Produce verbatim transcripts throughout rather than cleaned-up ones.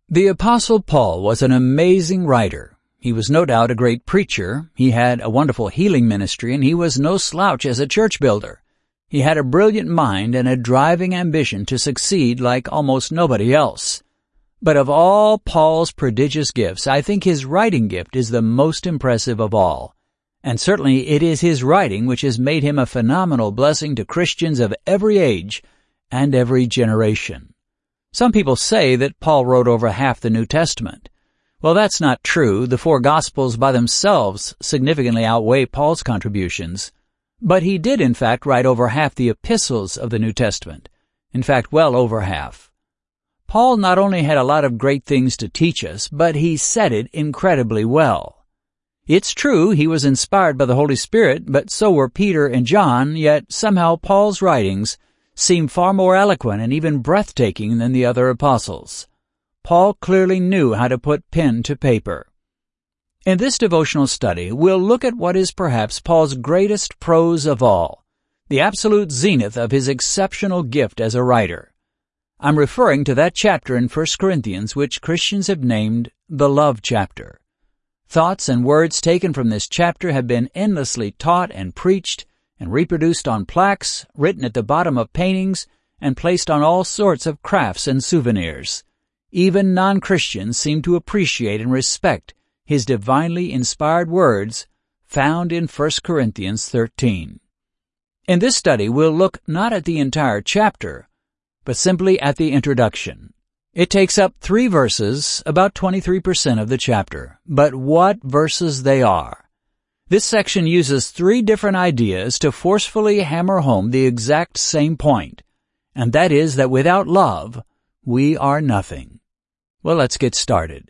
The Apostle Paul was an amazing writer. He was no doubt a great preacher. He had a wonderful healing ministry, and he was no slouch as a church builder. He had a brilliant mind and a driving ambition to succeed like almost nobody else. But of all Paul's prodigious gifts, I think his writing gift is the most impressive of all. And certainly it is his writing which has made him a phenomenal blessing to Christians of every age and every generation. Some people say that Paul wrote over half the New Testament. Well, that's not true. The four Gospels by themselves significantly outweigh Paul's contributions. But he did, in fact, write over half the epistles of the New Testament. In fact, well over half. Paul not only had a lot of great things to teach us, but he said it incredibly well. It's true he was inspired by the Holy Spirit, but so were Peter and John, yet somehow Paul's writings seem far more eloquent and even breathtaking than the other apostles. Paul clearly knew how to put pen to paper. In this devotional study, we'll look at what is perhaps Paul's greatest prose of all, the absolute zenith of his exceptional gift as a writer. I'm referring to that chapter in First Corinthians which Christians have named the love chapter. Thoughts and words taken from this chapter have been endlessly taught and preached and reproduced on plaques, written at the bottom of paintings, and placed on all sorts of crafts and souvenirs. Even non-Christians seem to appreciate and respect his divinely inspired words found in First Corinthians thirteen. In this study, we'll look not at the entire chapter, but simply at the introduction. It takes up three verses, about twenty-three percent of the chapter, but what verses they are. This section uses three different ideas to forcefully hammer home the exact same point, and that is that without love, we are nothing. Well, let's get started.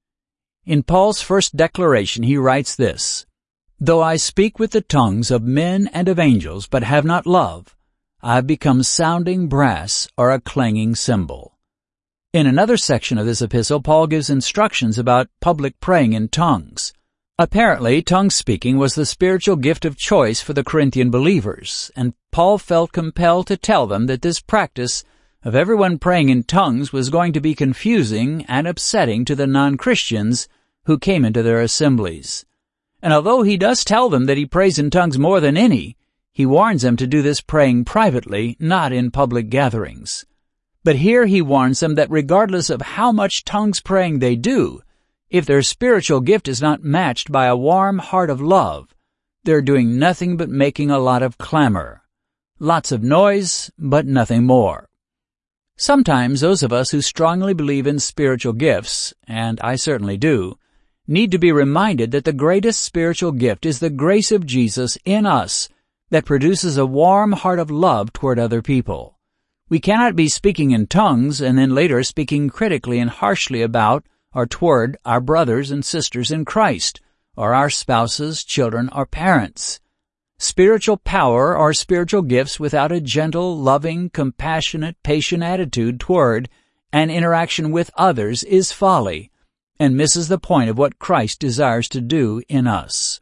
In Paul's first declaration, he writes this, "Though I speak with the tongues of men and of angels, but have not love, I have become sounding brass or a clanging cymbal." In another section of this epistle, Paul gives instructions about public praying in tongues. Apparently, tongue-speaking was the spiritual gift of choice for the Corinthian believers, and Paul felt compelled to tell them that this practice of everyone praying in tongues was going to be confusing and upsetting to the non-Christians who came into their assemblies. And although he does tell them that he prays in tongues more than any, he warns them to do this praying privately, not in public gatherings. But here he warns them that regardless of how much tongues praying they do, if their spiritual gift is not matched by a warm heart of love, they're doing nothing but making a lot of clamor. Lots of noise, but nothing more. Sometimes those of us who strongly believe in spiritual gifts, and I certainly do, need to be reminded that the greatest spiritual gift is the grace of Jesus in us that produces a warm heart of love toward other people. We cannot be speaking in tongues and then later speaking critically and harshly about or toward our brothers and sisters in Christ, or our spouses, children, or parents. Spiritual power or spiritual gifts without a gentle, loving, compassionate, patient attitude toward and interaction with others is folly and misses the point of what Christ desires to do in us.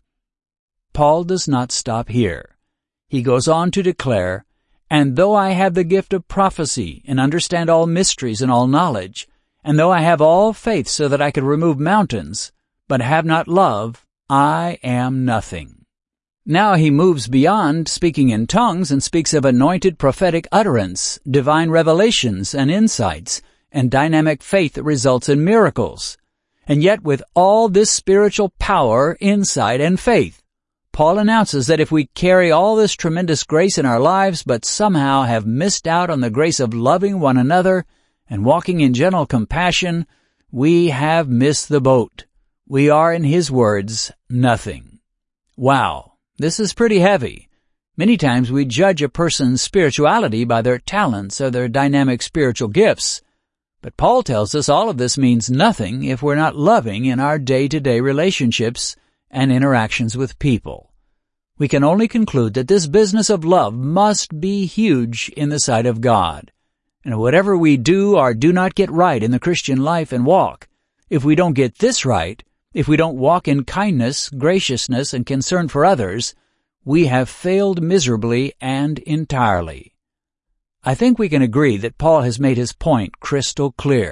Paul does not stop here. He goes on to declare, "And though I have the gift of prophecy and understand all mysteries and all knowledge, and though I have all faith so that I could remove mountains, but have not love, I am nothing." Now he moves beyond speaking in tongues and speaks of anointed prophetic utterance, divine revelations and insights, and dynamic faith that results in miracles. And yet with all this spiritual power, insight, and faith, Paul announces that if we carry all this tremendous grace in our lives but somehow have missed out on the grace of loving one another and walking in gentle compassion, we have missed the boat. We are, in his words, nothing. Wow. This is pretty heavy. Many times we judge a person's spirituality by their talents or their dynamic spiritual gifts. But Paul tells us all of this means nothing if we're not loving in our day-to-day relationships and interactions with people. We can only conclude that this business of love must be huge in the sight of God. And whatever we do or do not get right in the Christian life and walk, if we don't get this right, if we don't walk in kindness, graciousness, and concern for others, we have failed miserably and entirely. I think we can agree that Paul has made his point crystal clear.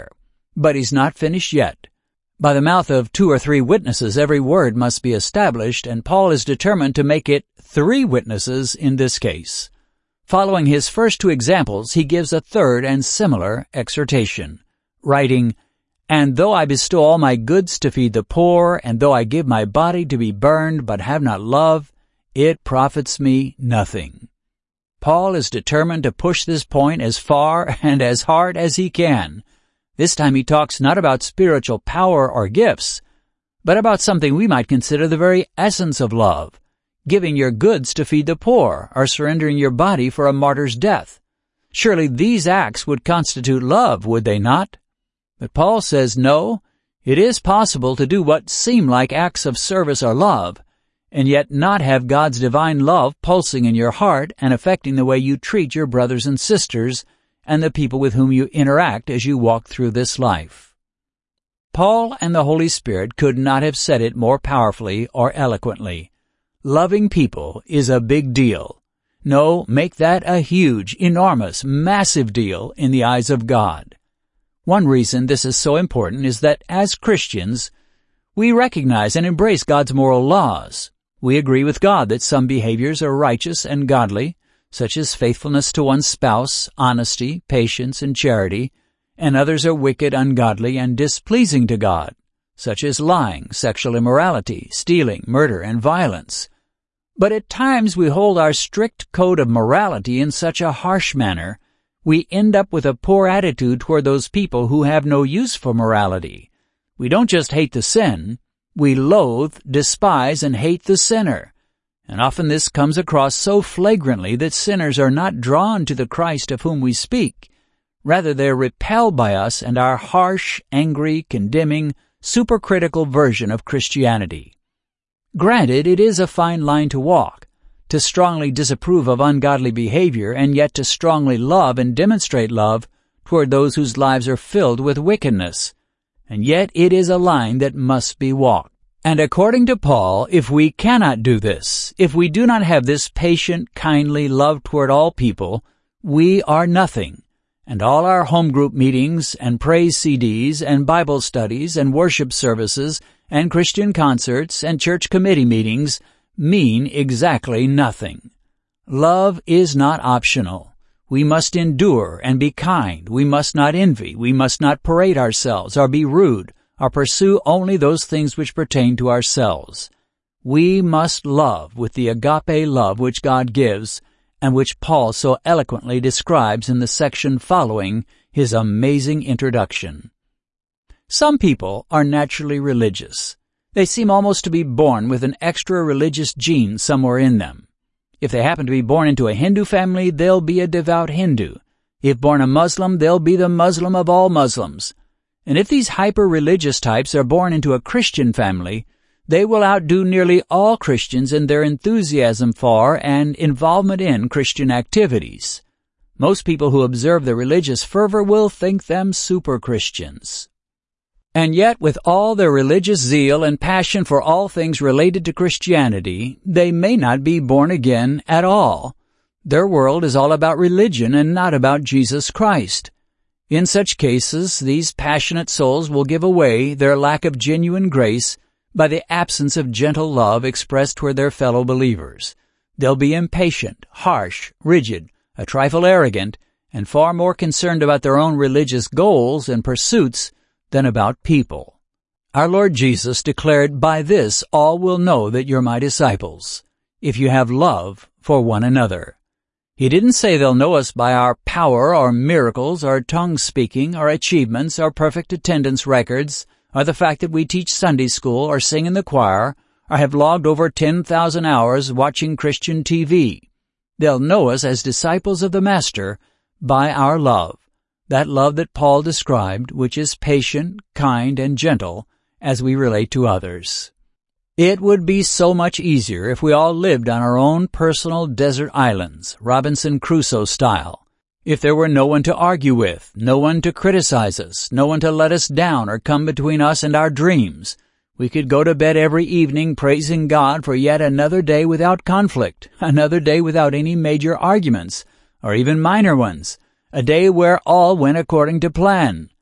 But he's not finished yet. By the mouth of two or three witnesses every word must be established, and Paul is determined to make it three witnesses in this case. Following his first two examples, he gives a third and similar exhortation, writing, "And though I bestow all my goods to feed the poor, and though I give my body to be burned, but have not love, it profits me nothing." Paul is determined to push this point as far and as hard as he can. This time he talks not about spiritual power or gifts, but about something we might consider the very essence of love, giving your goods to feed the poor, or surrendering your body for a martyr's death. Surely these acts would constitute love, would they not? But Paul says no, it is possible to do what seem like acts of service or love, and yet not have God's divine love pulsing in your heart and affecting the way you treat your brothers and sisters and the people with whom you interact as you walk through this life. Paul and the Holy Spirit could not have said it more powerfully or eloquently. Loving people is a big deal. No, make that a huge, enormous, massive deal in the eyes of God. One reason this is so important is that as Christians, we recognize and embrace God's moral laws. We agree with God that some behaviors are righteous and godly, such as faithfulness to one's spouse, honesty, patience, and charity, and others are wicked, ungodly, and displeasing to God, such as lying, sexual immorality, stealing, murder, and violence. But at times we hold our strict code of morality in such a harsh manner, we end up with a poor attitude toward those people who have no use for morality. We don't just hate the sin, we loathe, despise, and hate the sinner. And often this comes across so flagrantly that sinners are not drawn to the Christ of whom we speak. Rather, they're repelled by us and our harsh, angry, condemning, supercritical version of Christianity. Granted, it is a fine line to walk, to strongly disapprove of ungodly behavior and yet to strongly love and demonstrate love toward those whose lives are filled with wickedness. And yet it is a line that must be walked. And according to Paul, if we cannot do this, if we do not have this patient, kindly love toward all people, we are nothing. And all our home group meetings and praise C Ds and Bible studies and worship services and Christian concerts and church committee meetings mean exactly nothing. Love is not optional. We must endure and be kind. We must not envy. We must not parade ourselves or be rude or pursue only those things which pertain to ourselves. We must love with the agape love which God gives and which Paul so eloquently describes in the section following his amazing introduction. Some people are naturally religious. They seem almost to be born with an extra religious gene somewhere in them. If they happen to be born into a Hindu family, they'll be a devout Hindu. If born a Muslim, they'll be the Muslim of all Muslims. And if these hyper-religious types are born into a Christian family, they will outdo nearly all Christians in their enthusiasm for and involvement in Christian activities. Most people who observe the religious fervor will think them super-Christians. And yet, with all their religious zeal and passion for all things related to Christianity, they may not be born again at all. Their world is all about religion and not about Jesus Christ. In such cases, these passionate souls will give away their lack of genuine grace by the absence of gentle love expressed toward their fellow believers. They'll be impatient, harsh, rigid, a trifle arrogant, and far more concerned about their own religious goals and pursuits than about people. Our Lord Jesus declared, "By this all will know that you're my disciples, if you have love for one another." He didn't say they'll know us by our power or miracles or tongue-speaking or achievements or perfect attendance records or the fact that we teach Sunday school or sing in the choir or have logged over ten thousand hours watching Christian T V. They'll know us as disciples of the Master by our love, that love that Paul described, which is patient, kind, and gentle as we relate to others. It would be so much easier if we all lived on our own personal desert islands, Robinson Crusoe style. If there were no one to argue with, no one to criticize us, no one to let us down or come between us and our dreams, we could go to bed every evening praising God for yet another day without conflict, another day without any major arguments, or even minor ones, a day where all went according to plan.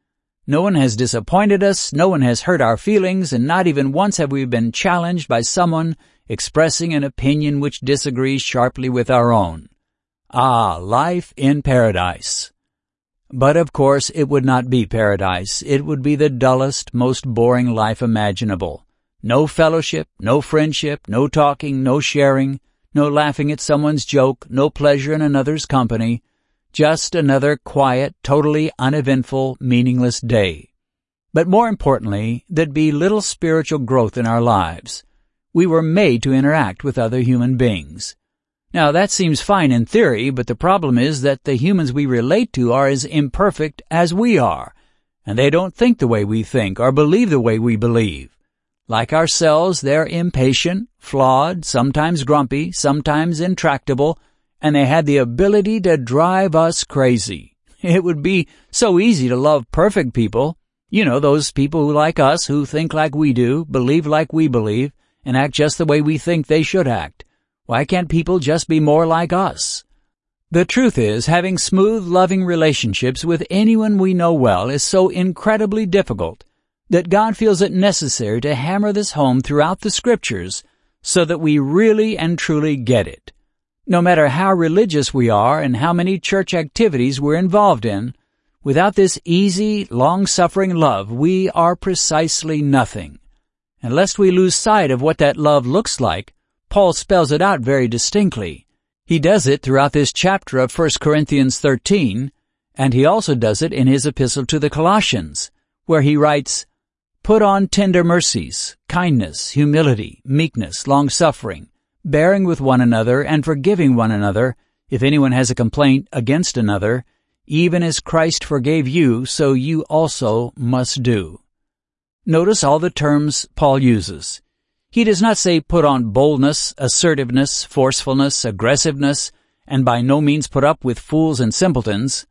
No one has disappointed us, no one has hurt our feelings, and not even once have we been challenged by someone expressing an opinion which disagrees sharply with our own. Ah, life in paradise. But of course it would not be paradise. It would be the dullest, most boring life imaginable. No fellowship, no friendship, no talking, no sharing, no laughing at someone's joke, no pleasure in another's company. Just another quiet, totally uneventful, meaningless day. But more importantly, there'd be little spiritual growth in our lives. We were made to interact with other human beings. Now that seems fine in theory, but the problem is that the humans we relate to are as imperfect as we are, and they don't think the way we think or believe the way we believe. Like ourselves, they're impatient, flawed, sometimes grumpy, sometimes intractable, and they had the ability to drive us crazy. It would be so easy to love perfect people. You know, those people who like us, who think like we do, believe like we believe, and act just the way we think they should act. Why can't people just be more like us? The truth is, having smooth, loving relationships with anyone we know well is so incredibly difficult that God feels it necessary to hammer this home throughout the Scriptures so that we really and truly get it. No matter how religious we are and how many church activities we're involved in, without this easy, long-suffering love, we are precisely nothing. And lest we lose sight of what that love looks like, Paul spells it out very distinctly. He does it throughout this chapter of First Corinthians thirteen, and he also does it in his epistle to the Colossians, where he writes, "Put on tender mercies, kindness, humility, meekness, long-suffering, bearing with one another and forgiving one another, if anyone has a complaint against another, even as Christ forgave you, so you also must do." Notice all the terms Paul uses. He does not say put on boldness, assertiveness, forcefulness, aggressiveness, and by no means put up with fools and simpletons.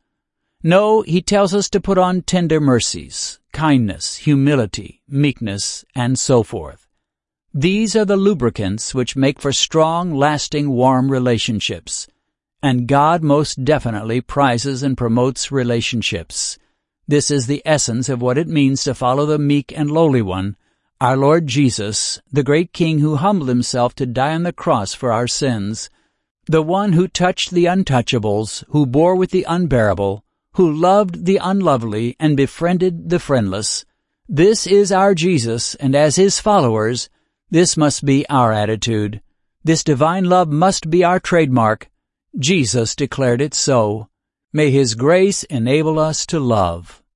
No, he tells us to put on tender mercies, kindness, humility, meekness, and so forth. These are the lubricants which make for strong, lasting, warm relationships. And God most definitely prizes and promotes relationships. This is the essence of what it means to follow the meek and lowly one, our Lord Jesus, the great King who humbled himself to die on the cross for our sins, the one who touched the untouchables, who bore with the unbearable, who loved the unlovely and befriended the friendless. This is our Jesus, and as his followers, this must be our attitude. This divine love must be our trademark. Jesus declared it so. May his grace enable us to love.